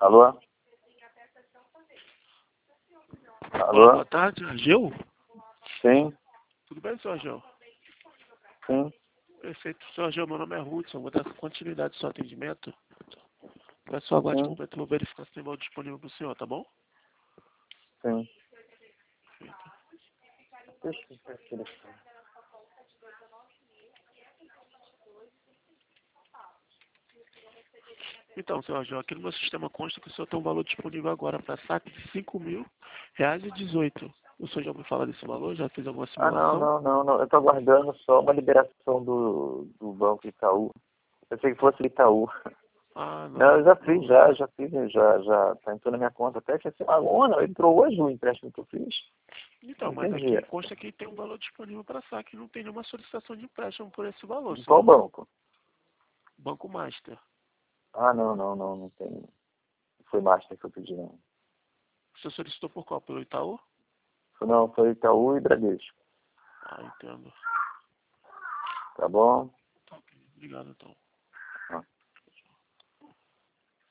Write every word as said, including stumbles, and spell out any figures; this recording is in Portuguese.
Alô? Olá, Alô? boa tarde, Ageu? Sim, Tudo bem, senhor Ageu? sim, Perfeito, senhor Ageu, meu nome é Hudson, vou dar continuidade ao seu atendimento. Peço aguarde um sim, momento, eu vou verificar se tem valor disponível para o senhor, tá bom? sim. Perfeito. Deixa eu ver aqui, deixa eu ver. Então, senhor Ageu, aqui no meu sistema consta que o senhor tem um valor disponível agora para saque de cinco mil reais e dezoito. O senhor já ouviu falar desse valor? Já fez alguma Ah, não, simulação? não, não, não. Eu tô aguardando só uma liberação do, do Banco Itaú. Eu pensei que fosse o Itaú. Ah, Não, eu não, já fiz, não é. já, já fiz, já, já tá entrou na minha conta até que assim, ah, não, entrou hoje o empréstimo que eu fiz. Então, Não mas entendi. aqui consta que tem um valor disponível para saque, não tem nenhuma solicitação de empréstimo por esse valor, De qual senhor. banco? Banco Master. Ah, não, não, não, não tem. Não foi Master que eu pedi, não. O senhor solicitou por qual? Pelo Itaú? Não, foi Itaú e Bradesco. Ah, entendo. Tá bom? Tá ok. Obrigado, então.